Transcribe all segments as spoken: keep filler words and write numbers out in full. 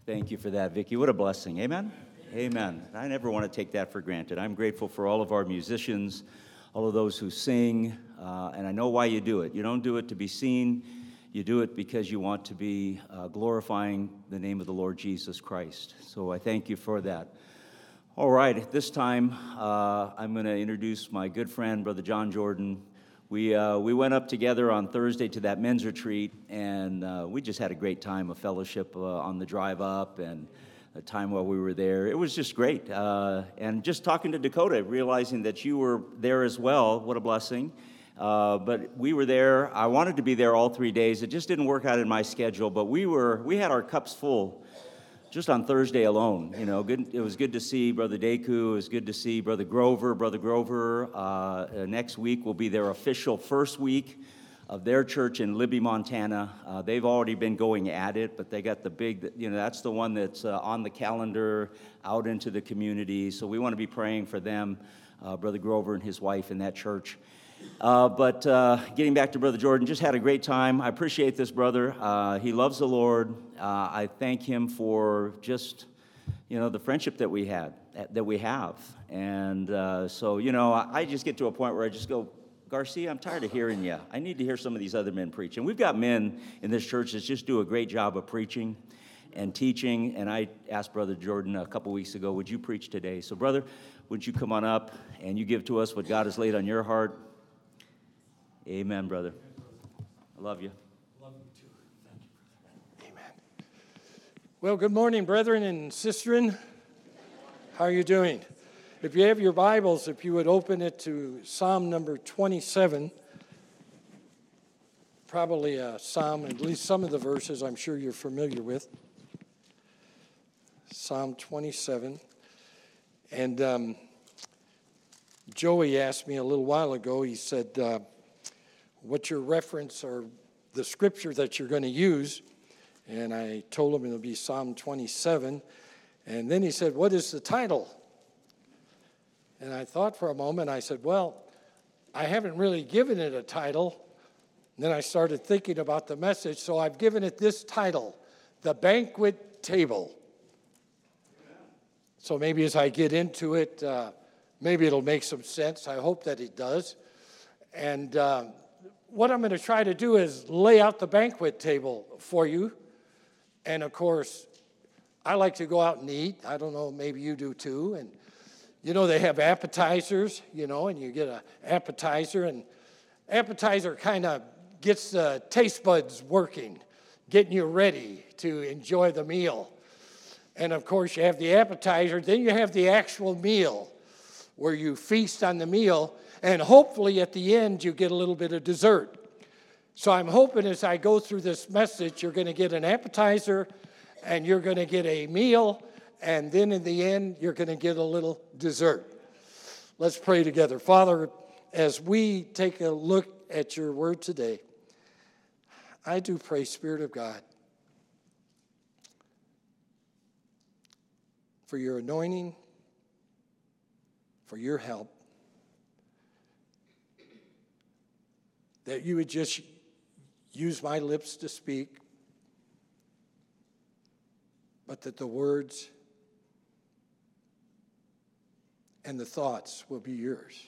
Thank you for that, Vicki. What a blessing. Amen? Amen. I never want to take that for granted. I'm grateful for all of our musicians, all of those who sing, uh, and I know why you do it. You don't do it to be seen. You do it because you want to be uh, glorifying the name of the Lord Jesus Christ. So I thank you for that. All right, at this time, uh, I'm going to introduce my good friend, Brother John Jordan. We uh, we went up together on Thursday to that men's retreat, and uh, we just had a great time of fellowship uh, on the drive up and a time while we were there. It was just great. Uh, and just talking to Dakota, realizing that you were there as well, what a blessing. Uh, but we were there. I wanted to be there all three days. It just didn't work out in my schedule, but we were we had our cups full just on Thursday alone. You know, good. It was good to see Brother Deku. It was good to see Brother Grover. Brother Grover, uh, uh, next week will be their official first week of their church in Libby, Montana. Uh, they've already been going at it, but they got the big, you know, that's the one that's uh, on the calendar out into the community. So we want to be praying for them, uh, Brother Grover and his wife in that church. Uh, but uh, getting back to Brother Jordan, just had a great time. I appreciate this brother. Uh, he loves the Lord. Uh, I thank him for just, you know, the friendship that we had, that we have. And uh, so, you know, I just get to a point where I just go, Garcia, I'm tired of hearing you. I need to hear some of these other men preach. And we've got men in this church that just do a great job of preaching and teaching. And I asked Brother Jordan a couple weeks ago, would you preach today? So, brother, would you come on up and you give to us what God has laid on your heart? Amen, brother. I love you. Love you too. Thank you, brother. Amen. Well, good morning, brethren and sistren. How are you doing? If you have your Bibles, if you would open it to Psalm number twenty-seven, probably a psalm, at least some of the verses I'm sure you're familiar with. Psalm twenty-seven. And um, Joey asked me a little while ago, he said, uh, what's your reference or the scripture that you're going to use? And I told him it'll be Psalm twenty-seven. And then he said, what is the title? And I thought for a moment, I said, well, I haven't really given it a title. And then I started thinking about the message, so I've given it this title, The Banquet Table. So maybe as I get into it, uh, maybe it'll make some sense. I hope that it does. And uh, what I'm going to try to do is lay out the banquet table for you. And, of course, I like to go out and eat. I don't know, maybe you do too. And, you know, they have appetizers, you know, and you get an appetizer. And appetizer kind of gets the taste buds working, getting you ready to enjoy the meal. And, of course, you have the appetizer. Then you have the actual meal where you feast on the meal. And hopefully at the end you get a little bit of dessert. So I'm hoping as I go through this message, you're going to get an appetizer and you're going to get a meal. And then in the end, you're going to get a little dessert. Let's pray together. Father, as we take a look at your word today, I do pray, Spirit of God, for your anointing, for your help, that you would just use my lips to speak, but that the words and the thoughts will be yours.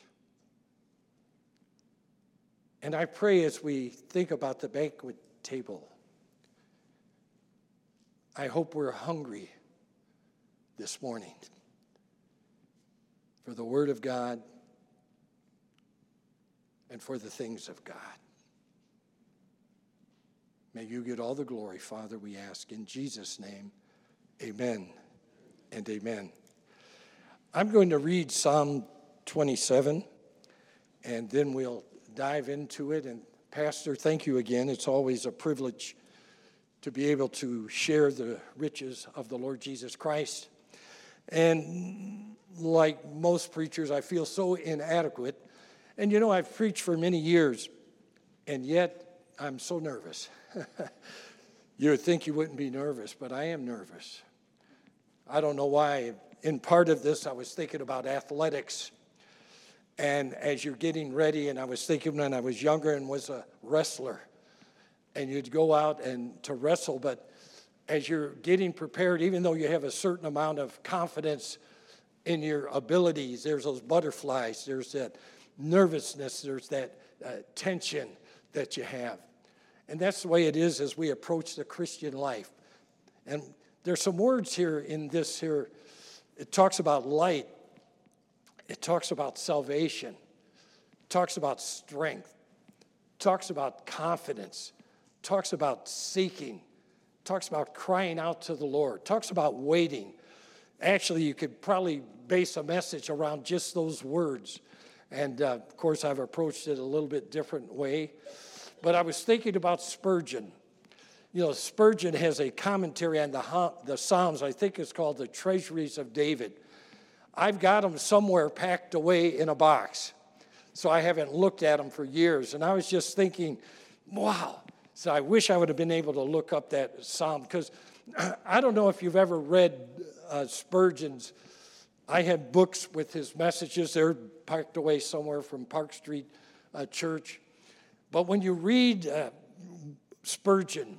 And I pray as we think about the banquet table, I hope we're hungry this morning for the Word of God and for the things of God. May you get all the glory, Father, we ask in Jesus' name. Amen and amen. I'm going to read Psalm twenty-seven, and then we'll dive into it. And Pastor, thank you again. It's always a privilege to be able to share the riches of the Lord Jesus Christ. And like most preachers, I feel so inadequate. And you know, I've preached for many years, and yet I'm so nervous. You would think you wouldn't be nervous, but I am nervous. I don't know why. In part of this, I was thinking about athletics. And as you're getting ready, and I was thinking when I was younger and was a wrestler, and you'd go out and to wrestle, but as you're getting prepared, even though you have a certain amount of confidence in your abilities, there's those butterflies, there's that nervousness, there's that uh, tension that you have. And that's the way it is as we approach the Christian life. And there's some words here in this here. It talks about light. It talks about salvation. It talks about strength. It talks about confidence. It talks about seeking. It talks about crying out to the Lord. It talks about waiting. Actually, you could probably base a message around just those words. And, uh, of course, I've approached it a little bit different way. But I was thinking about Spurgeon. You know, Spurgeon has a commentary on the, the Psalms. I think it's called The Treasuries of David. I've got them somewhere packed away in a box. So I haven't looked at them for years. And I was just thinking, wow. So I wish I would have been able to look up that Psalm. Because I don't know if you've ever read uh, Spurgeon's. I had books with his messages. They're packed away somewhere from Park Street uh, Church. But when you read uh, Spurgeon,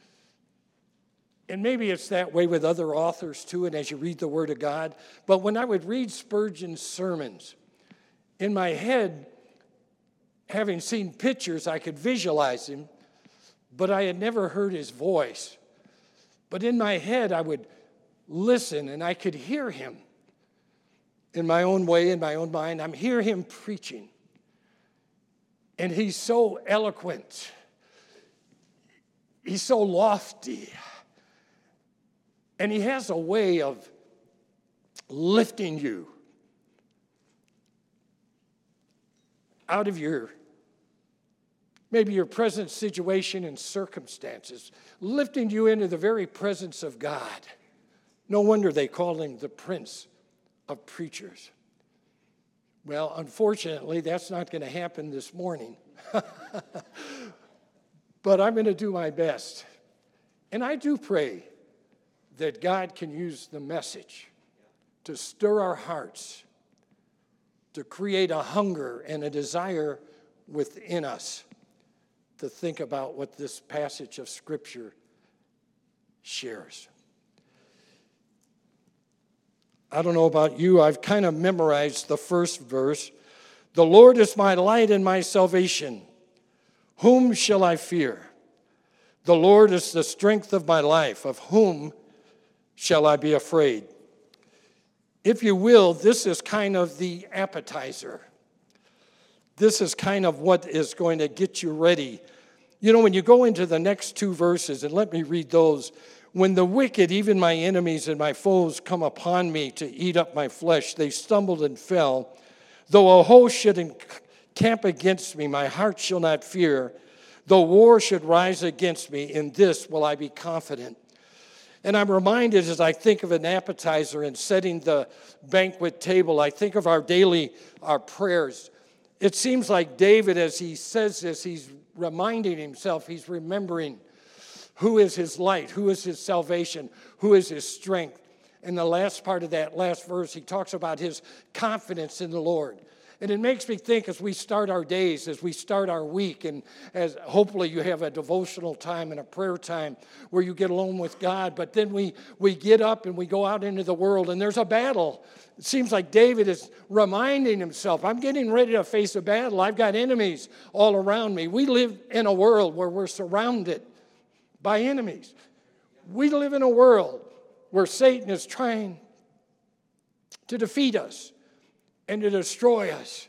and maybe it's that way with other authors too, and as you read the Word of God, but when I would read Spurgeon's sermons, in my head, having seen pictures, I could visualize him, but I had never heard his voice. But in my head, I would listen, and I could hear him in my own way, in my own mind. I'm hear him preaching. And he's so eloquent. He's so lofty. And he has a way of lifting you out of your, maybe your present situation and circumstances, lifting you into the very presence of God. No wonder they call him the Prince of Preachers. Well, unfortunately, that's not going to happen this morning. But I'm going to do my best. And I do pray that God can use the message to stir our hearts, to create a hunger and a desire within us to think about what this passage of Scripture shares. I don't know about you, I've kind of memorized the first verse. The Lord is my light and my salvation. Whom shall I fear? The Lord is the strength of my life. Of whom shall I be afraid? If you will, this is kind of the appetizer. This is kind of what is going to get you ready. You know, when you go into the next two verses, and let me read those. When the wicked, even my enemies and my foes, come upon me to eat up my flesh, they stumbled and fell. Though a host should encamp against me, my heart shall not fear. Though war should rise against me, in this will I be confident. And I'm reminded as I think of an appetizer and setting the banquet table, I think of our daily, our prayers. It seems like David, as he says this, he's reminding himself, he's remembering who is his light, who is his salvation, who is his strength. In the last part of that last verse, he talks about his confidence in the Lord. And it makes me think as we start our days, as we start our week, and as hopefully you have a devotional time and a prayer time where you get alone with God, but then we, we get up and we go out into the world and there's a battle. It seems like David is reminding himself, I'm getting ready to face a battle. I've got enemies all around me. We live in a world where we're surrounded by enemies. We live in a world where Satan is trying to defeat us and to destroy us.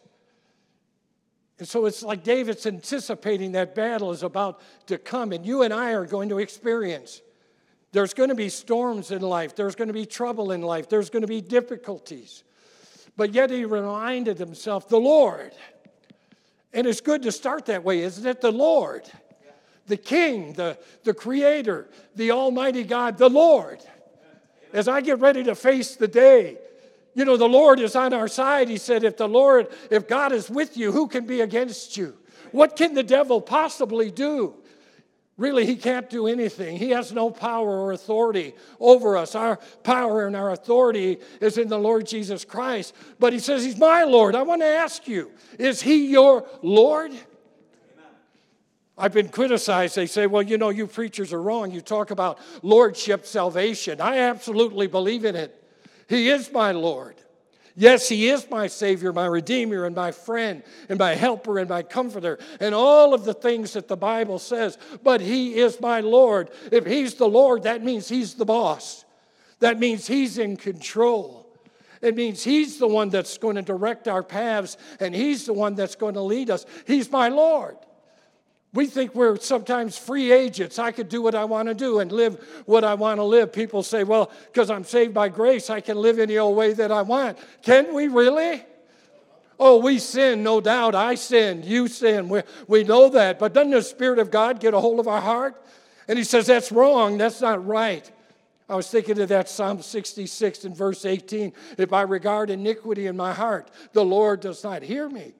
And so it's like David's anticipating that battle is about to come, and you and I are going to experience. There's going to be storms in life. There's going to be trouble in life. There's going to be difficulties. But yet he reminded himself, the Lord. And it's good to start that way, isn't it? The Lord. The King, the, the Creator, the Almighty God, the Lord. As I get ready to face the day, you know, the Lord is on our side. He said, if the Lord, if God is with you, who can be against you? What can the devil possibly do? Really, he can't do anything. He has no power or authority over us. Our power and our authority is in the Lord Jesus Christ. But he says, he's my Lord. I want to ask you, is he your Lord? I've been criticized. They say, well, you know, you preachers are wrong. You talk about lordship salvation. I absolutely believe in it. He is my Lord. Yes, He is my Savior, my Redeemer, and my friend, and my helper, and my comforter, and all of the things that the Bible says. But He is my Lord. If He's the Lord, that means He's the boss. That means He's in control. It means He's the one that's going to direct our paths, and He's the one that's going to lead us. He's my Lord. We think we're sometimes free agents. I could do what I want to do and live what I want to live. People say, well, because I'm saved by grace, I can live any old way that I want. Can we really? Oh, we sin, no doubt. I sinned. You sin. We, we know that. But doesn't the Spirit of God get a hold of our heart? And He says, that's wrong. That's not right. I was thinking of that Psalm sixty-six and verse eighteen. If I regard iniquity in my heart, the Lord does not hear me.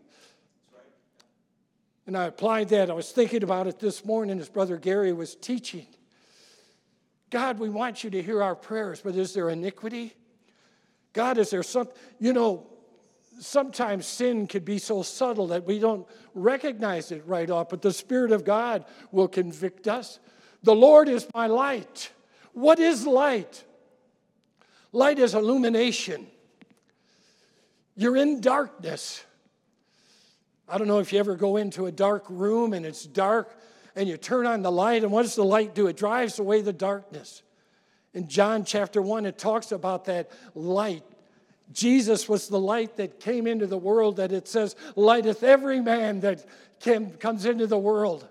And I applied that. I was thinking about it this morning as Brother Gary was teaching. God, we want you to hear our prayers, but is there iniquity? God, is there something? You know, sometimes sin could be so subtle that we don't recognize it right off, but the Spirit of God will convict us. The Lord is my light. What is light? Light is illumination. You're in darkness. I don't know if you ever go into a dark room and it's dark and you turn on the light, and what does the light do? It drives away the darkness. In John chapter one, it talks about that light. Jesus was the light that came into the world, that it says, lighteth every man that came, comes into the world.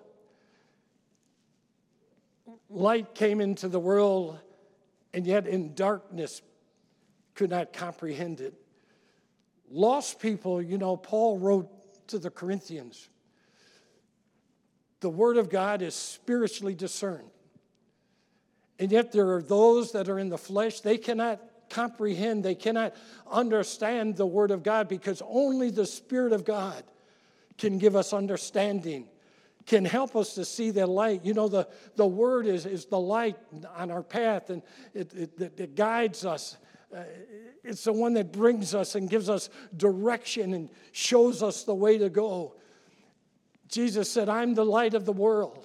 Light came into the world, and yet in darkness could not comprehend it. Lost people, you know, Paul wrote to the Corinthians, the Word of God is spiritually discerned. And yet there are those that are in the flesh, they cannot comprehend, they cannot understand the Word of God, because only the Spirit of God can give us understanding, can help us to see the light. You know, the, the Word is, is the light on our path, and it, it, it guides us. Uh, it's the one that brings us and gives us direction and shows us the way to go. Jesus said, I'm the light of the world.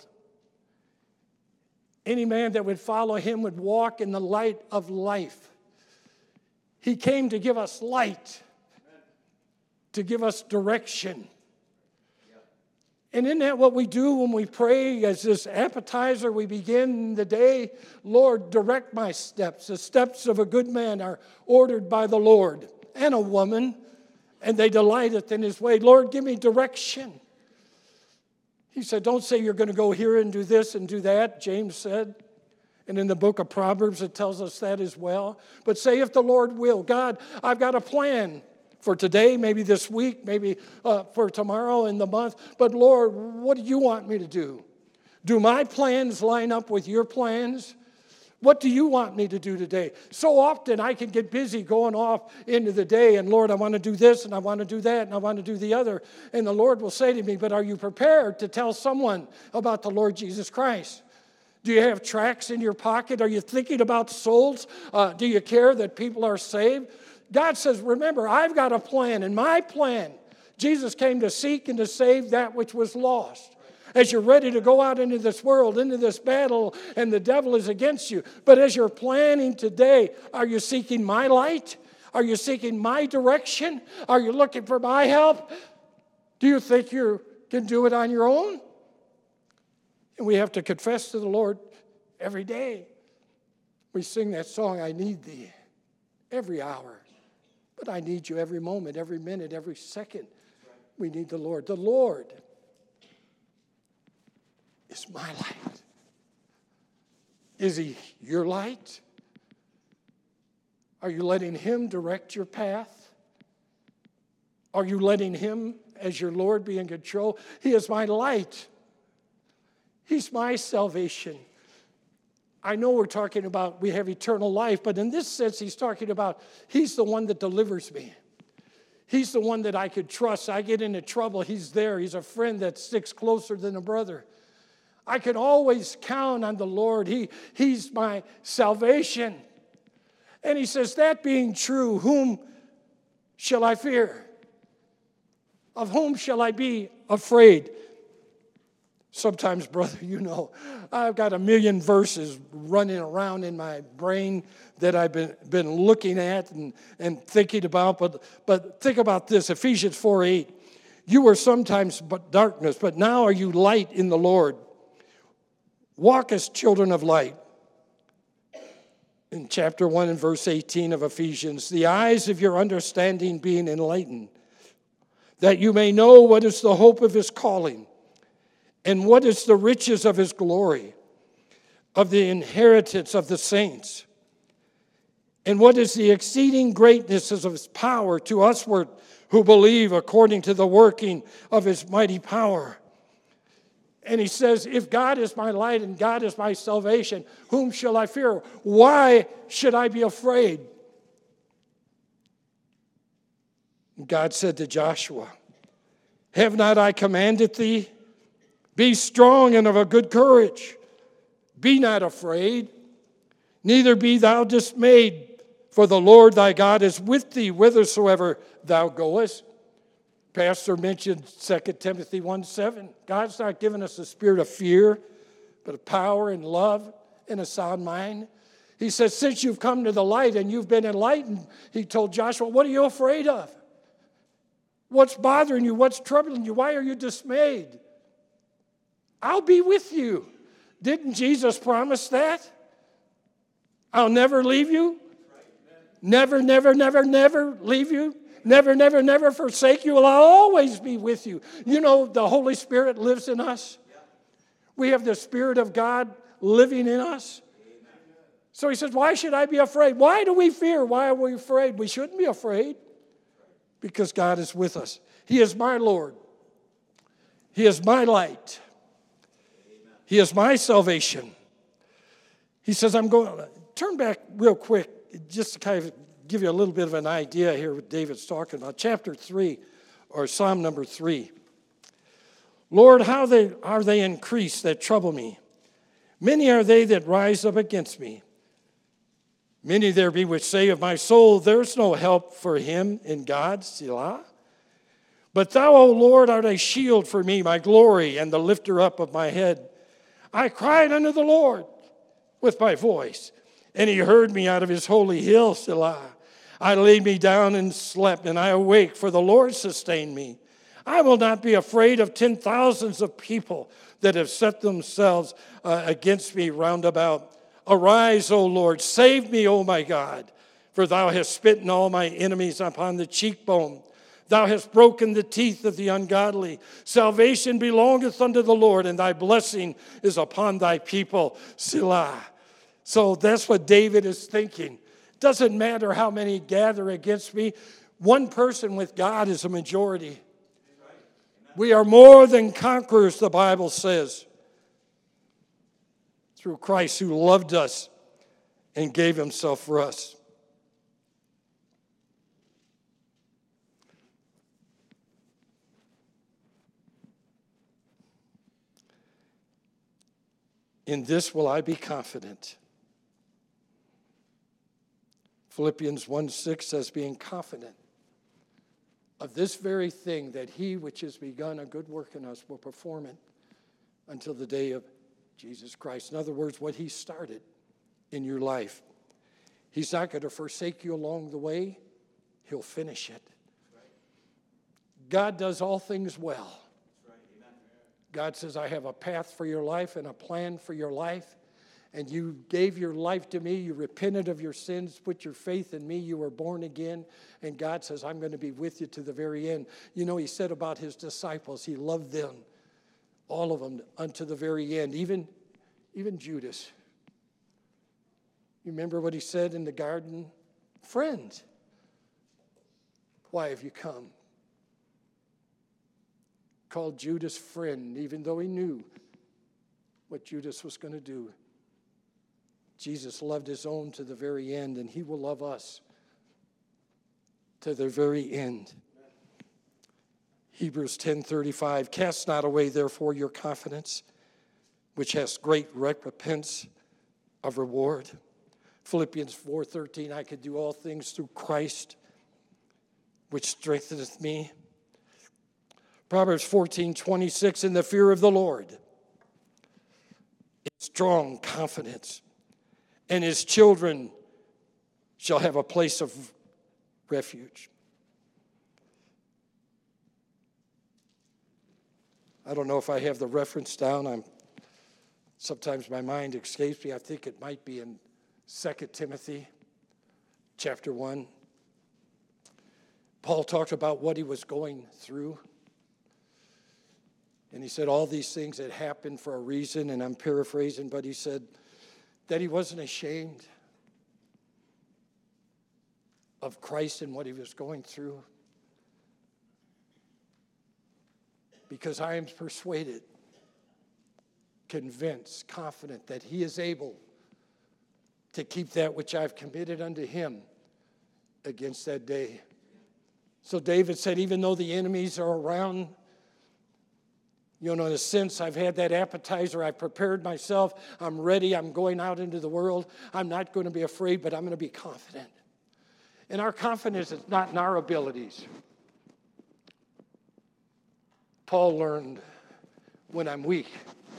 Any man that would follow Him would walk in the light of life. He came to give us light, to give us direction. And isn't that what we do when we pray? As this appetizer, we begin the day, Lord, direct my steps. The steps of a good man are ordered by the Lord, and a woman, and they delighteth in His way. Lord, give me direction. He said, don't say you're going to go here and do this and do that, James said. And in the book of Proverbs, it tells us that as well. But say, if the Lord will, God, I've got a plan for today, maybe this week, maybe uh, for tomorrow in the month. But Lord, what do you want me to do? Do my plans line up with your plans? What do you want me to do today? So often I can get busy going off into the day, and Lord, I want to do this, and I want to do that, and I want to do the other. And the Lord will say to me, but are you prepared to tell someone about the Lord Jesus Christ? Do you have tracts in your pocket? Are you thinking about souls? Uh, do you care that people are saved? God says, remember, I've got a plan, and my plan, Jesus came to seek and to save that which was lost. As you're ready to go out into this world, into this battle, and the devil is against you. But as you're planning today, are you seeking my light? Are you seeking my direction? Are you looking for my help? Do you think you can do it on your own? And we have to confess to the Lord every day. We sing that song, I need thee, every hour. But I need you every moment, every minute, every second. We need the Lord. The Lord is my light. Is He your light? Are you letting Him direct your path? Are you letting Him, as your Lord, be in control? He is my light. He's my salvation. I know we're talking about we have eternal life, but in this sense, He's talking about He's the one that delivers me. He's the one that I could trust. I get into trouble, He's there. He's a friend that sticks closer than a brother. I can always count on the Lord. He, he's my salvation. And He says, that being true, whom shall I fear? Of whom shall I be afraid? Sometimes, brother, you know, I've got a million verses running around in my brain that I've been, been looking at and, and thinking about. But, but think about this, Ephesians four eight. You were sometimes but darkness, but now are you light in the Lord. Walk as children of light. In chapter one and verse eighteen of Ephesians, the eyes of your understanding being enlightened, that you may know what is the hope of his calling, and what is the riches of his glory, of the inheritance of the saints, and what is the exceeding greatness of his power to usward who believe according to the working of his mighty power. And he says, if God is my light and God is my salvation, whom shall I fear? Why should I be afraid? God said to Joshua, have not I commanded thee? Be strong and of a good courage. Be not afraid, neither be thou dismayed, for the Lord thy God is with thee whithersoever thou goest. Pastor mentioned Second Timothy one seven. God's not given us a spirit of fear, but of power and love and a sound mind. He says, since you've come to the light and you've been enlightened, he told Joshua, what are you afraid of? What's bothering you? What's troubling you? Why are you dismayed? I'll be with you. Didn't Jesus promise that? I'll never leave you. Never, never, never, never leave you. Never, never, never forsake you. I'll always be with you. You know, the Holy Spirit lives in us. We have the Spirit of God living in us. So he says, why should I be afraid? Why do we fear? Why are we afraid? We shouldn't be afraid because God is with us. He is my Lord. He is my light. He is my salvation. He says, I'm going to turn back real quick just to kind of give you a little bit of an idea here what David's talking about. Chapter three, or Psalm number three. Lord, how they are they increased that trouble me? Many are they that rise up against me. Many there be which say of my soul, there's no help for him in God, Selah. But thou, O Lord, art a shield for me, my glory, and the lifter up of my head. I cried unto the Lord with my voice, and he heard me out of his holy hill, Selah. I laid me down and slept, and I awake, for the Lord sustained me. I will not be afraid of ten thousands of people that have set themselves uh, against me round about. Arise, O Lord, save me, O my God, for thou hast smitten all my enemies upon the cheekbone. Thou hast broken the teeth of the ungodly. Salvation belongeth unto the Lord, and thy blessing is upon thy people, Selah. So that's what David is thinking. Doesn't matter how many gather against me. One person with God is a majority. We are more than conquerors, the Bible says, through Christ who loved us and gave himself for us. In this will I be confident. Philippians one six says, being confident of this very thing, that he which has begun a good work in us will perform it until the day of Jesus Christ. In other words, what he started in your life. He's not going to forsake you along the way. He'll finish it. God does all things well. God says, I have a path for your life and a plan for your life. And you gave your life to me. You repented of your sins, put your faith in me. You were born again. And God says, I'm going to be with you to the very end. You know, he said about his disciples, he loved them, all of them, unto the very end, even, even Judas. You remember what he said in the garden? Friend, why have you come? Called Judas friend, even though he knew what Judas was going to do. Jesus loved his own to the very end, and he will love us to the very end. Hebrews ten thirty-five, cast not away therefore your confidence, which has great recompense of reward. Philippians four thirteen, I can do all things through Christ, which strengtheneth me. Proverbs fourteen twenty-six, in the fear of the Lord strong confidence, and his children shall have a place of refuge. I don't know if I have the reference down. I'm sometimes my mind escapes me. I think it might be in Second Timothy chapter one. Paul talked about what he was going through. And he said all these things had happened for a reason, and I'm paraphrasing, but he said that he wasn't ashamed of Christ and what he was going through. Because I am persuaded, convinced, confident that he is able to keep that which I've committed unto him against that day. So David said, even though the enemies are around, you know, in a sense, I've had that appetizer. I've prepared myself. I'm ready. I'm going out into the world. I'm not going to be afraid, but I'm going to be confident. And our confidence is not in our abilities. Paul learned, when I'm weak,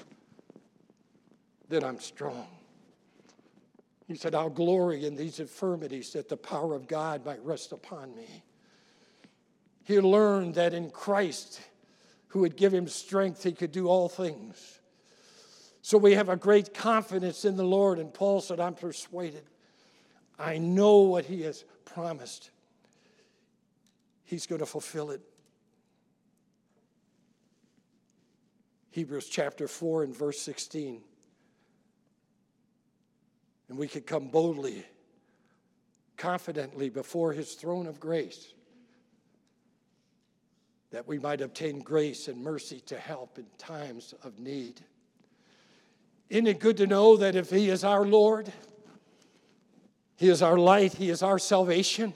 then I'm strong. He said, I'll glory in these infirmities that the power of God might rest upon me. He learned that in Christ, who would give him strength, he could do all things. So we have a great confidence in the Lord. And Paul said, I'm persuaded. I know what he has promised. He's going to fulfill it. Hebrews chapter four and verse sixteen. And we could come boldly, confidently before his throne of grace, that we might obtain grace and mercy to help in times of need. Isn't it good to know that if he is our Lord, he is our light, he is our salvation,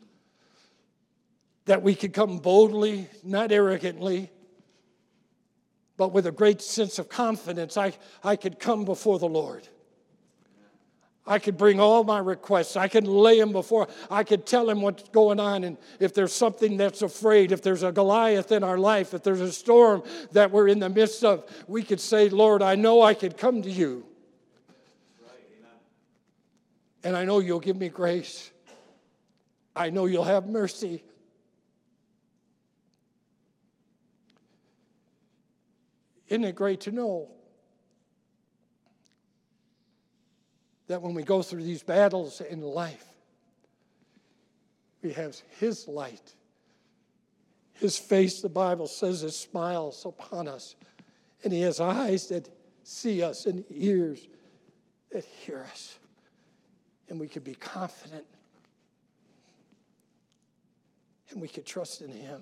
that we could come boldly, not arrogantly, but with a great sense of confidence. I, I could come before the Lord. I could bring all my requests. I could lay them before. I could tell him what's going on. And if there's something that's afraid, if there's a Goliath in our life, if there's a storm that we're in the midst of, we could say, Lord, I know I could come to you. And I know you'll give me grace. I know you'll have mercy. Isn't it great to know that when we go through these battles in life, we have his light, his face, the Bible says, it smiles upon us, and he has eyes that see us and ears that hear us, and we can be confident, and we can trust in him.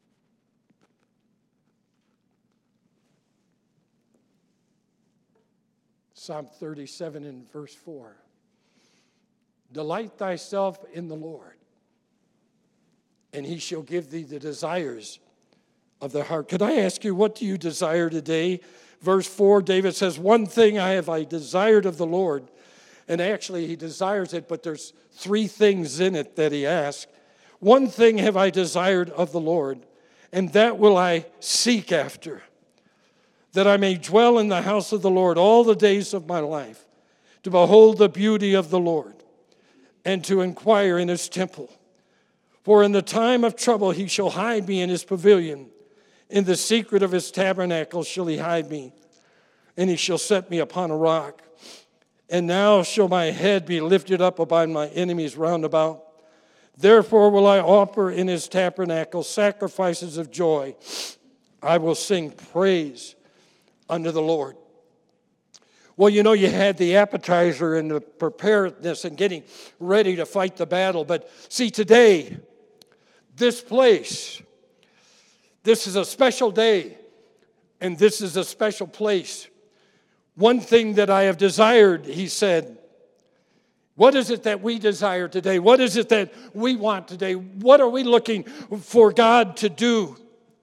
Psalm thirty-seven and verse four. Delight thyself in the Lord, and he shall give thee the desires of the heart. Could I ask you, what do you desire today? Verse four, David says, one thing I have I desired of the Lord. And actually he desires it, but there's three things in it that he asks. One thing have I desired of the Lord, and that will I seek after, that I may dwell in the house of the Lord all the days of my life, to behold the beauty of the Lord, and to inquire in his temple. For in the time of trouble he shall hide me in his pavilion. In the secret of his tabernacle shall he hide me, and he shall set me upon a rock. And now shall my head be lifted up above my enemies round about. Therefore will I offer in his tabernacle sacrifices of joy. I will sing praise unto the Lord. Well, you know, you had the appetizer and the preparedness and getting ready to fight the battle. But see, today, this place, this is a special day, and this is a special place. One thing that I have desired, he said. What is it that we desire today? What is it that we want today? What are we looking for God to do?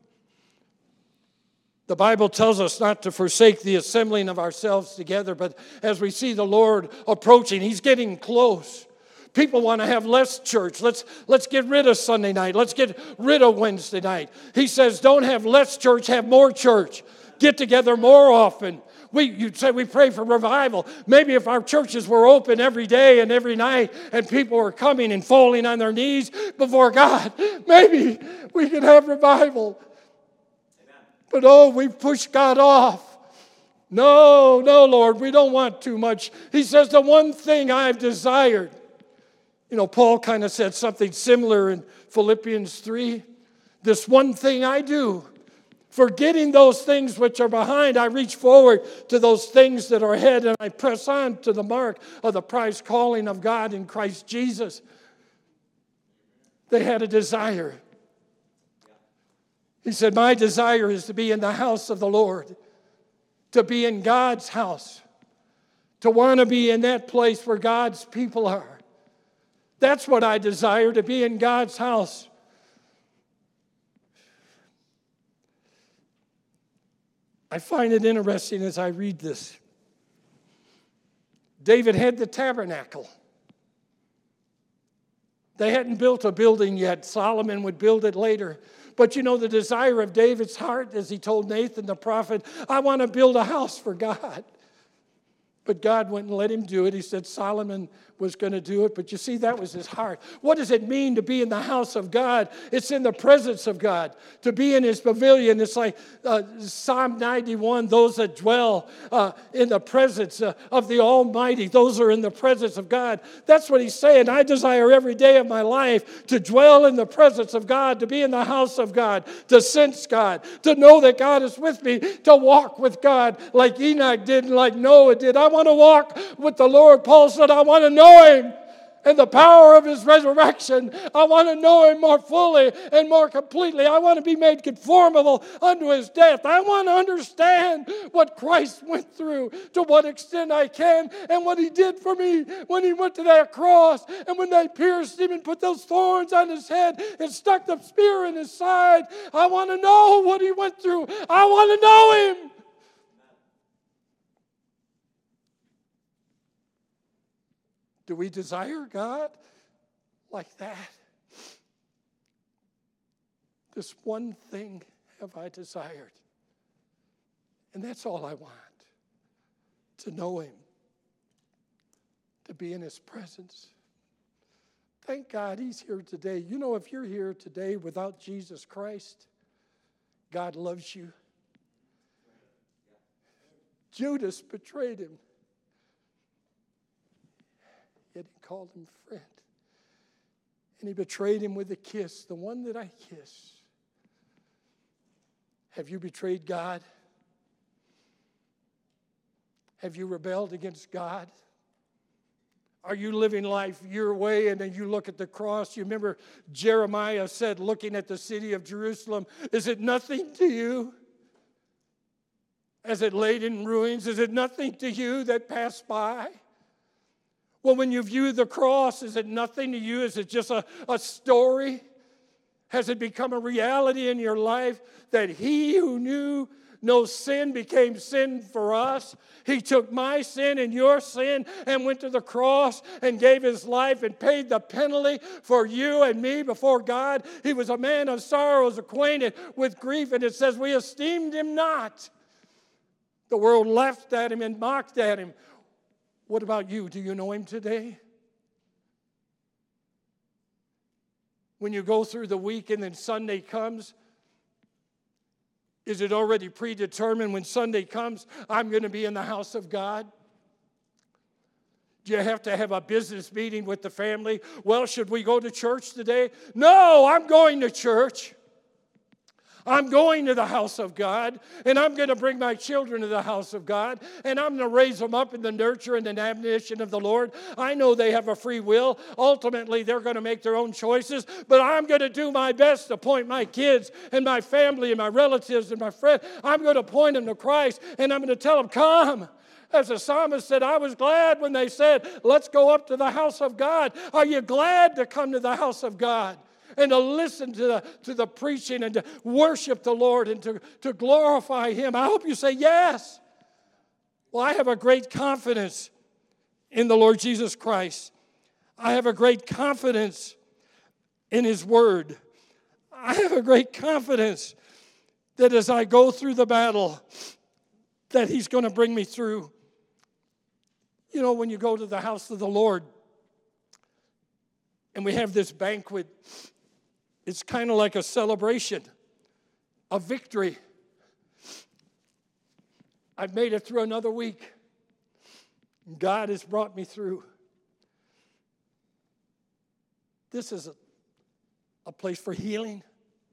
The Bible tells us not to forsake the assembling of ourselves together, but as we see the Lord approaching, he's getting close. People want to have less church. Let's, let's get rid of Sunday night. Let's get rid of Wednesday night. He says, don't have less church, have more church. Get together more often. We, you'd say we pray for revival. Maybe if our churches were open every day and every night and people were coming and falling on their knees before God, maybe we could have revival. Amen. But oh, we push God off. No, no, Lord, we don't want too much. He says, the one thing I've desired. You know, Paul kind of said something similar in Philippians three. This one thing I do, forgetting those things which are behind, I reach forward to those things that are ahead, and I press on to the mark of the prize calling of God in Christ Jesus. They had a desire. He said, my desire is to be in the house of the Lord, to be in God's house, to want to be in that place where God's people are. That's what I desire, to be in God's house. I find it interesting as I read this. David had the tabernacle. They hadn't built a building yet. Solomon would build it later. But you know, the desire of David's heart, as he told Nathan the prophet, I want to build a house for God. But God wouldn't let him do it. He said Solomon was going to do it. But you see, that was his heart. What does it mean to be in the house of God? It's in the presence of God. To be in his pavilion. It's like uh, Psalm ninety-one, those that dwell uh, in the presence uh, of the Almighty. Those are in the presence of God. That's what he's saying. I desire every day of my life to dwell in the presence of God, to be in the house of God, to sense God, to know that God is with me, to walk with God like Enoch did and like Noah did. I want to walk with the Lord. Paul said, I want to know him and the power of his resurrection. I want to know him more fully and more completely. I want to be made conformable unto his death. I want to understand what Christ went through, to what extent I can, and what he did for me when he went to that cross, and when they pierced him and put those thorns on his head and stuck the spear in his side. I want to know what he went through. I want to know him. Do we desire God like that? This one thing have I desired. And that's all I want. To know him. To be in his presence. Thank God he's here today. You know, if you're here today without Jesus Christ, God loves you. Judas betrayed him. Yet he called him friend. And he betrayed him with a kiss, the one that I kiss. Have you betrayed God? Have you rebelled against God? Are you living life your way, and then you look at the cross? You remember Jeremiah said, looking at the city of Jerusalem, is it nothing to you? As it laid in ruins, is it nothing to you that passed by? Well, when you view the cross, is it nothing to you? Is it just a, a story? Has it become a reality in your life that he who knew no sin became sin for us? He took my sin and your sin and went to the cross and gave his life and paid the penalty for you and me before God. He was a man of sorrows, acquainted with grief, and it says we esteemed him not. The world laughed at him and mocked at him. What about you? Do you know him today? When you go through the week and then Sunday comes, is it already predetermined when Sunday comes, I'm going to be in the house of God? Do you have to have a business meeting with the family? Well, should we go to church today? No, I'm going to church. I'm going to the house of God, and I'm going to bring my children to the house of God, and I'm going to raise them up in the nurture and the admonition of the Lord. I know they have a free will. Ultimately, they're going to make their own choices, but I'm going to do my best to point my kids and my family and my relatives and my friends. I'm going to point them to Christ, and I'm going to tell them, come. As the psalmist said, I was glad when they said, let's go up to the house of God. Are you glad to come to the house of God? And to listen to the, to the preaching and to worship the Lord and to, to glorify him. I hope you say yes. Well, I have a great confidence in the Lord Jesus Christ. I have a great confidence in his word. I have a great confidence that as I go through the battle, that he's going to bring me through. You know, when you go to the house of the Lord and we have this banquet, it's kind of like a celebration, a victory. I've made it through another week. God has brought me through. This is a, a place for healing.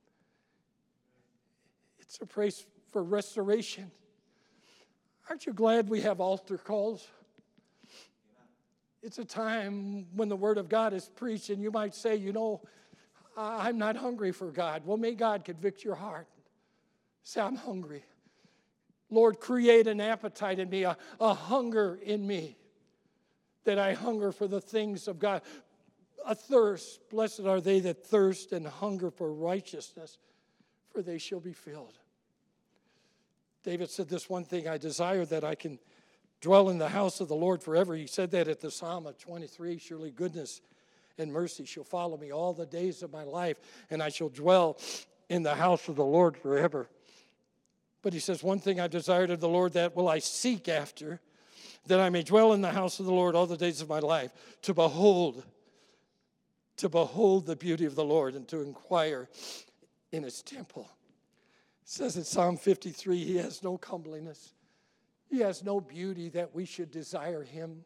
It's a place for restoration. Aren't you glad we have altar calls? It's a time when the Word of God is preached, and you might say, you know, I'm not hungry for God. Well, may God convict your heart. Say, I'm hungry. Lord, create an appetite in me, a, a hunger in me, that I hunger for the things of God. A thirst. Blessed are they that thirst and hunger for righteousness, for they shall be filled. David said, this one thing I desire, that I can dwell in the house of the Lord forever. He said that at the Psalm of twenty-three, surely goodness and mercy shall follow me all the days of my life, and I shall dwell in the house of the Lord forever. But he says, one thing I desired of the Lord, that will I seek after, that I may dwell in the house of the Lord all the days of my life, to behold, to behold the beauty of the Lord, and to inquire in his temple. It says in Psalm fifty-three, he has no comeliness. He has no beauty that we should desire him.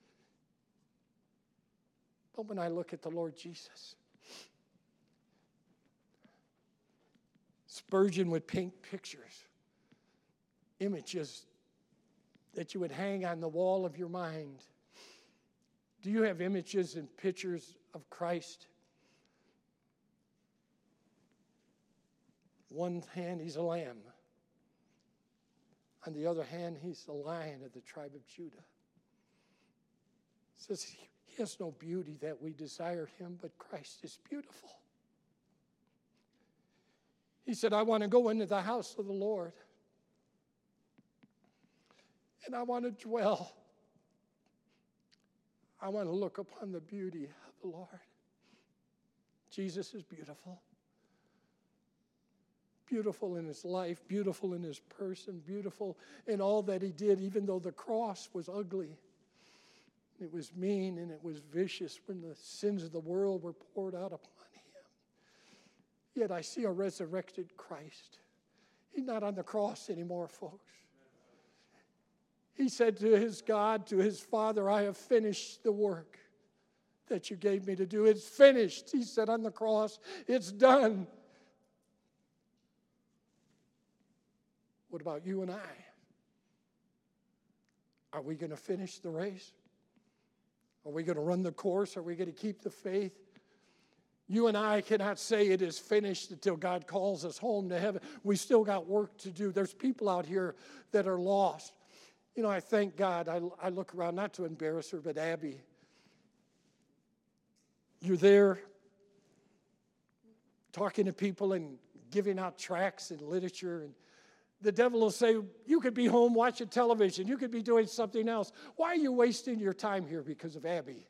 But when I look at the Lord Jesus, Spurgeon would paint pictures, images that you would hang on the wall of your mind. Do you have images and pictures of Christ? One hand, he's a lamb. On the other hand, he's the Lion of the tribe of Judah. It says he has no beauty that we desire him, but Christ is beautiful. He said, I want to go into the house of the Lord, and I want to dwell. I want to look upon the beauty of the Lord. Jesus is beautiful. Beautiful in his life, beautiful in his person, beautiful in all that he did, even though the cross was ugly. It was mean and it was vicious when the sins of the world were poured out upon him. Yet I see a resurrected Christ. He's not on the cross anymore, folks. He said to his God, to his Father, I have finished the work that you gave me to do. It's finished. He said on the cross, it's done. What about you and I? Are we going to finish the race? Are we going to run the course? Are we going to keep the faith? You and I cannot say it is finished until God calls us home to heaven. We still got work to do. There's people out here that are lost. You know, I thank God. I, I look around, not to embarrass her, but Abby. You're there talking to people and giving out tracts and literature, and the devil will say, you could be home watching television. You could be doing something else. Why are you wasting your time here because of Abby?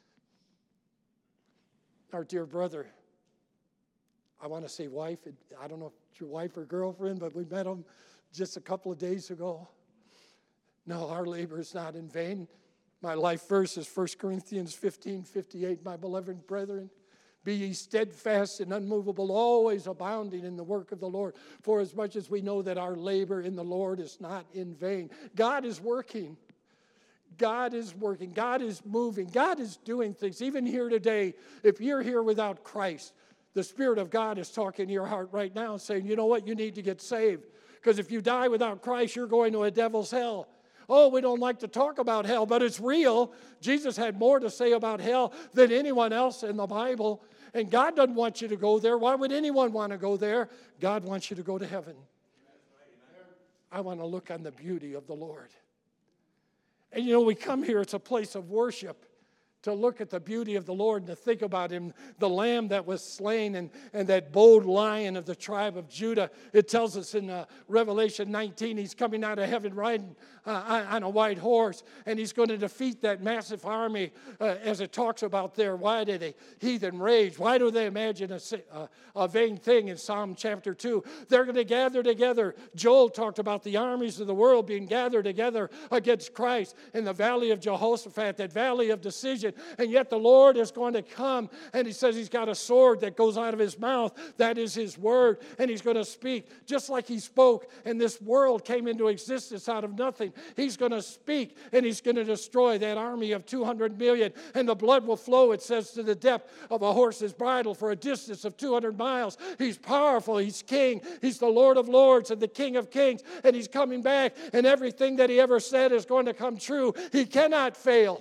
Our dear brother, I want to say wife. I don't know if it's your wife or girlfriend, but we met him just a couple of days ago. No, our labor is not in vain. My life verse is First Corinthians fifteen fifty-eight. My beloved brethren, be ye steadfast and unmovable, always abounding in the work of the Lord. For as much as we know that our labor in the Lord is not in vain. God is working. God is working. God is moving. God is doing things. Even here today, if you're here without Christ, the Spirit of God is talking to your heart right now and saying, you know what, you need to get saved. Because if you die without Christ, you're going to a devil's hell. Oh, we don't like to talk about hell, but it's real. Jesus had more to say about hell than anyone else in the Bible. And God doesn't want you to go there. Why would anyone want to go there? God wants you to go to heaven. I want to look on the beauty of the Lord. And you know, we come here, it's a place of worship to look at the beauty of the Lord and to think about him, the lamb that was slain and, and that bold lion of the tribe of Judah. It tells us in uh, Revelation nineteen, he's coming out of heaven riding uh, on a white horse, and he's going to defeat that massive army uh, as it talks about there. Why did the heathen rage? Why do they imagine a, a, a vain thing in Psalm chapter two? They're going to gather together. Joel talked about the armies of the world being gathered together against Christ in the valley of Jehoshaphat, that valley of decision. And yet the Lord is going to come, and he says he's got a sword that goes out of his mouth. That is his word, and he's going to speak just like he spoke, and this world came into existence out of nothing. He's going to speak, and he's going to destroy that army of two hundred million, and the blood will flow, it says, to the depth of a horse's bridle for a distance of two hundred miles. He's powerful. He's king. He's the Lord of lords and the King of kings, and he's coming back, and everything that he ever said is going to come true. He cannot fail.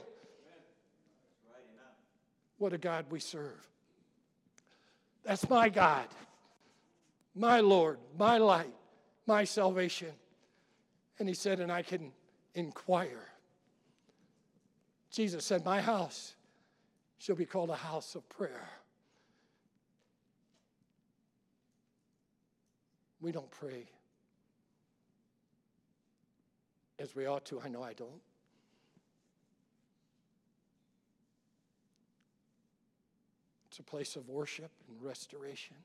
What a God we serve. That's my God, my Lord, my light, my salvation. And he said, and I can inquire. Jesus said, my house shall be called a house of prayer. We don't pray as we ought to. I know I don't. It's a place of worship and restoration.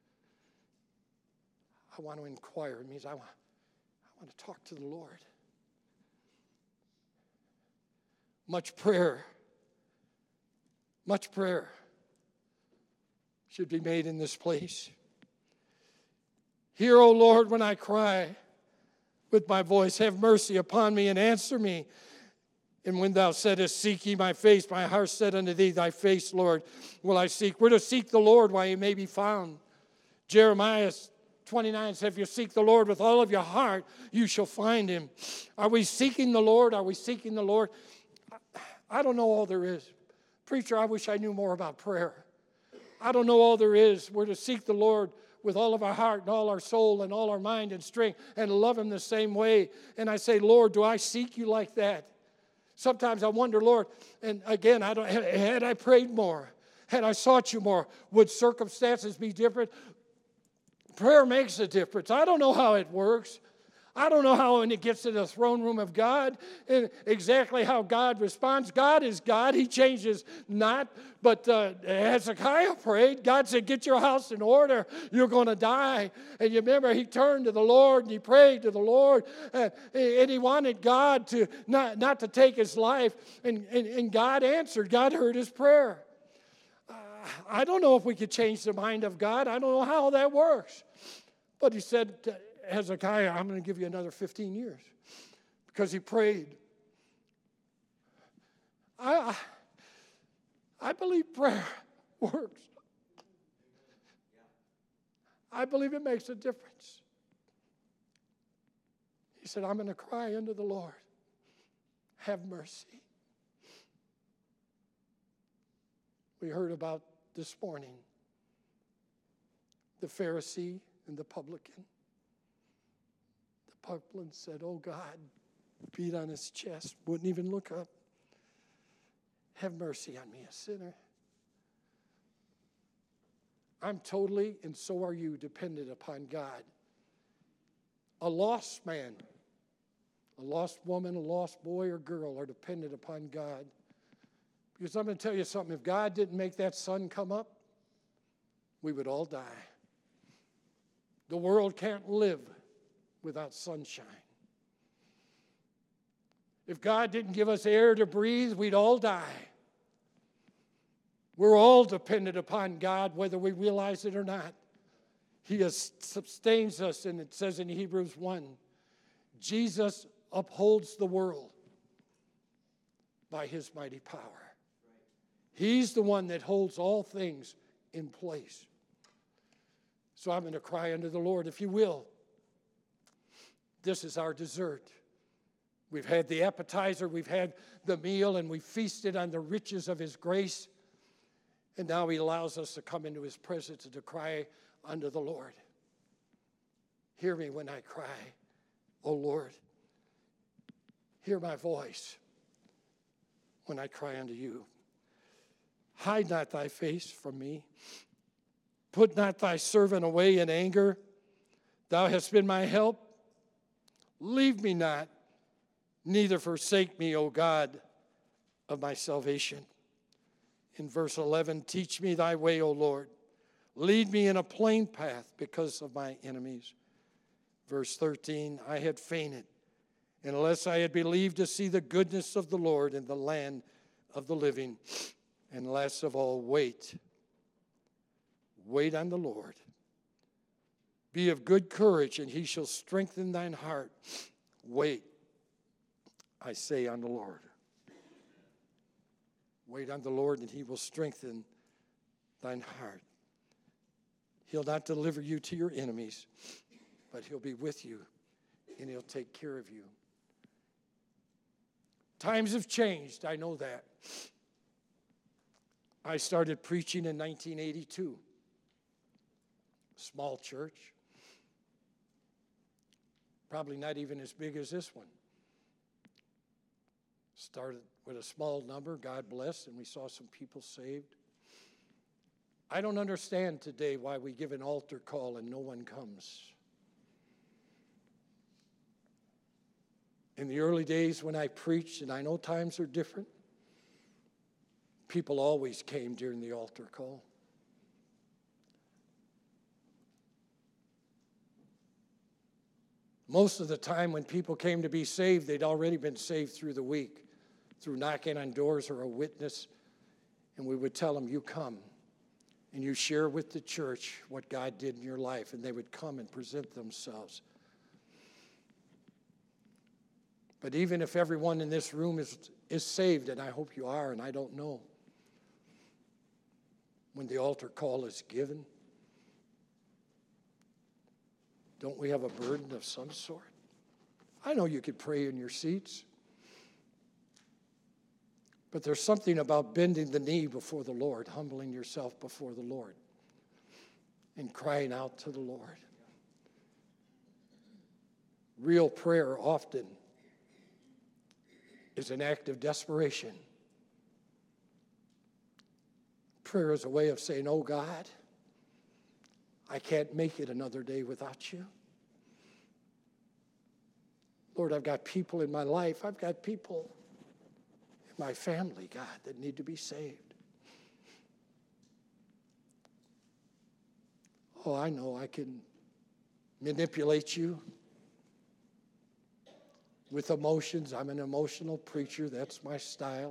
I want to inquire. It means I want, I want to talk to the Lord. Much prayer, much prayer should be made in this place. Hear, O Lord, when I cry with my voice. Have mercy upon me and answer me. And when thou saidest, seek ye my face, my heart said unto thee, thy face, Lord, will I seek. We're to seek the Lord while he may be found. Jeremiah twenty-nine says, if you seek the Lord with all of your heart, you shall find him. Are we seeking the Lord? Are we seeking the Lord? I don't know all there is. Preacher, I wish I knew more about prayer. I don't know all there is. We're to seek the Lord with all of our heart and all our soul and all our mind and strength and love him the same way. And I say, Lord, do I seek you like that? Sometimes I wonder, Lord, and again, I don't, had I prayed more, had I sought you more, would circumstances be different? Prayer makes a difference. I don't know how it works. I don't know how when it gets to the throne room of God and exactly how God responds. God is God. He changes not. But uh, Hezekiah prayed. God said, get your house in order. You're going to die. And you remember he turned to the Lord and he prayed to the Lord. Uh, and he wanted God to not, not to take his life. And, and, and God answered. God heard his prayer. Uh, I don't know if we could change the mind of God. I don't know how that works. But he said, Hezekiah, I'm going to give you another fifteen years because he prayed. I, I believe prayer works. I believe it makes a difference. He said, I'm going to cry unto the Lord. Have mercy. We heard about this morning the Pharisee and the publican. The publican said, oh God, beat on his chest, wouldn't even look up. Have mercy on me, a sinner. I'm totally, and so are you, dependent upon God. A lost man, a lost woman, a lost boy or girl are dependent upon God. Because I'm going to tell you something, if God didn't make that sun come up, we would all die. The world can't live without sunshine. If God didn't give us air to breathe, we'd all die. We're all dependent upon God, whether we realize it or not. He sustains us, and it says in Hebrews one, Jesus upholds the world by his mighty power. He's the one that holds all things in place. So I'm going to cry unto the Lord, if you will. This is our dessert. We've had the appetizer, we've had the meal, and we feasted on the riches of his grace. And now he allows us to come into his presence and to cry unto the Lord. Hear me when I cry, O Lord. Hear my voice when I cry unto you. Hide not thy face from me. Put not thy servant away in anger. Thou hast been my help. Leave me not, neither forsake me, O God of my salvation. In verse eleven, teach me thy way, O Lord. Lead me in a plain path because of my enemies. Verse thirteen, I had fainted, unless I had believed to see the goodness of the Lord in the land of the living. And last of all, wait. Wait on the Lord. Be of good courage, and he shall strengthen thine heart. Wait, I say, on the Lord. Wait on the Lord, and he will strengthen thine heart. He'll not deliver you to your enemies, but he'll be with you, and he'll take care of you. Times have changed, I know that. I started preaching in nineteen eighty-two. Small church. Probably not even as big as this one. Started with a small number, God bless, and we saw some people saved. I don't understand today why we give an altar call and no one comes. In the early days when I preached, and I know times are different, people always came during the altar call. Most of the time when people came to be saved, they'd already been saved through the week, through knocking on doors or a witness, and we would tell them, you come, and you share with the church what God did in your life, and they would come and present themselves. But even if everyone in this room is, is saved, and I hope you are, and I don't know, when the altar call is given, don't we have a burden of some sort? I know you could pray in your seats, but there's something about bending the knee before the Lord, humbling yourself before the Lord, and crying out to the Lord. Real prayer often is an act of desperation. Prayer is a way of saying, oh God, I can't make it another day without you. Lord, I've got people in my life, I've got people in my family, God, that need to be saved. Oh, I know I can manipulate you with emotions. I'm an emotional preacher, that's my style.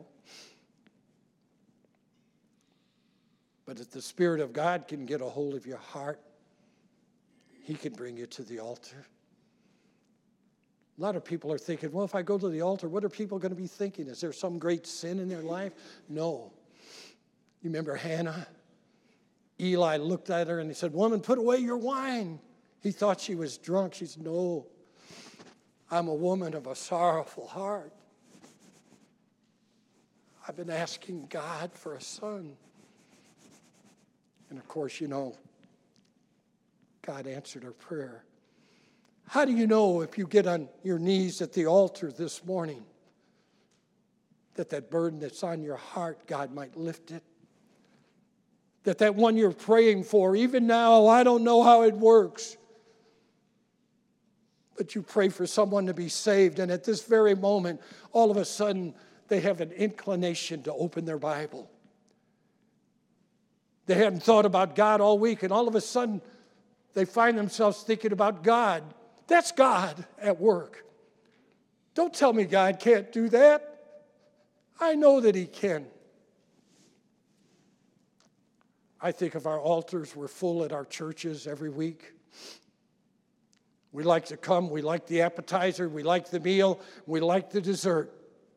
But if the Spirit of God can get a hold of your heart, he can bring you to the altar. A lot of people are thinking, well, if I go to the altar, what are people going to be thinking? Is there some great sin in their life? No. You remember Hannah? Eli looked at her and he said, woman, put away your wine. He thought she was drunk. She said, no, I'm a woman of a sorrowful heart. I've been asking God for a son. And of course, you know, God answered her prayer. How do you know if you get on your knees at the altar this morning that that burden that's on your heart, God might lift it? That that one you're praying for, even now, I don't know how it works, but you pray for someone to be saved, and at this very moment, all of a sudden, they have an inclination to open their Bible. They hadn't thought about God all week, and all of a sudden, they find themselves thinking about God. That's God at work. Don't tell me God can't do that. I know that he can. I think if our altars were full at our churches every week, we like to come, we like the appetizer, we like the meal, we like the dessert.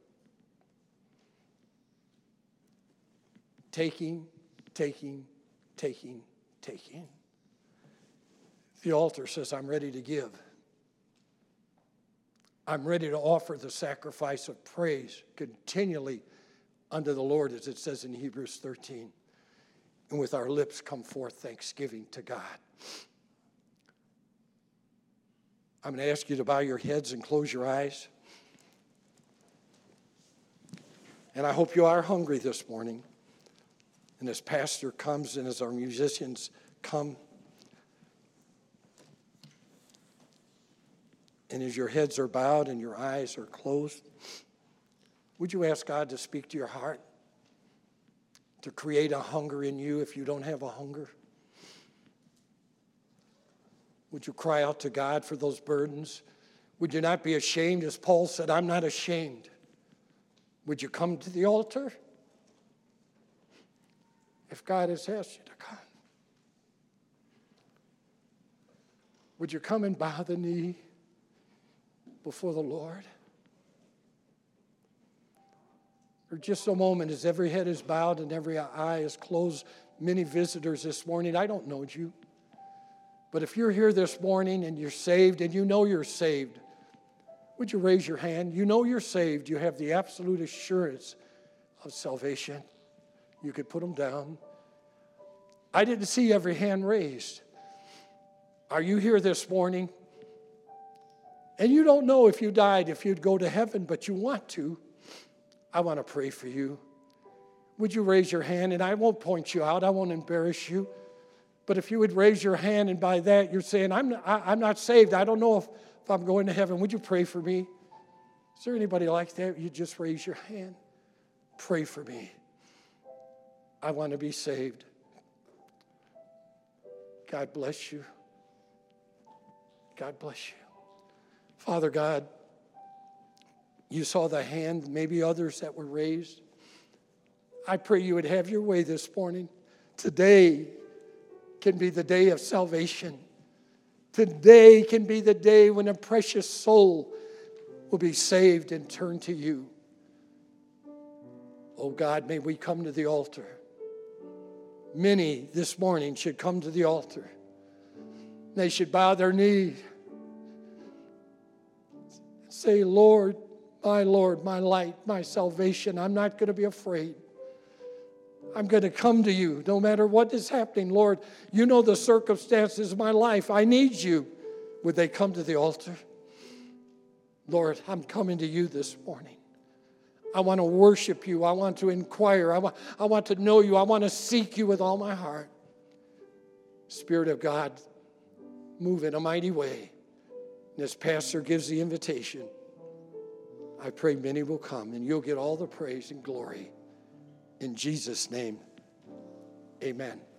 Taking, taking, taking, taking. The altar says, I'm ready to give. I'm ready to offer the sacrifice of praise continually unto the Lord, as it says in Hebrews thirteen. And with our lips come forth thanksgiving to God. I'm going to ask you to bow your heads and close your eyes. And I hope you are hungry this morning. And as pastor comes and as our musicians come, and as your heads are bowed and your eyes are closed, would you ask God to speak to your heart, to create a hunger in you if you don't have a hunger? Would you cry out to God for those burdens? Would you not be ashamed, as Paul said, I'm not ashamed? Would you come to the altar? If God has asked you to come, would you come and bow the knee before the Lord? For just a moment, as every head is bowed and every eye is closed, many visitors this morning, I don't know you. But if you're here this morning and you're saved and you know you're saved, would you raise your hand? You know you're saved. You have the absolute assurance of salvation. You could put them down. I didn't see every hand raised. Are you here this morning? And you don't know if you died, if you'd go to heaven, but you want to. I want to pray for you. Would you raise your hand? And I won't point you out. I won't embarrass you. But if you would raise your hand, and by that you're saying, I'm not, I, I'm not saved. I don't know if, if I'm going to heaven. Would you pray for me? Is there anybody like that? You just raise your hand. Pray for me. I want to be saved. God bless you. God bless you. Father God, you saw the hand, maybe others that were raised. I pray you would have your way this morning. Today can be the day of salvation. Today can be the day when a precious soul will be saved and turn to you. Oh God, may we come to the altar. Many this morning should come to the altar. They should bow their knee. Say, Lord, my Lord, my light, my salvation, I'm not going to be afraid. I'm going to come to you no matter what is happening. Lord, you know the circumstances of my life. I need you. Would they come to the altar? Lord, I'm coming to you this morning. I want to worship you. I want to inquire. I want, I want to know you. I want to seek you with all my heart. Spirit of God, move in a mighty way. And as pastor gives the invitation, I pray many will come and you'll get all the praise and glory. In Jesus' name, amen.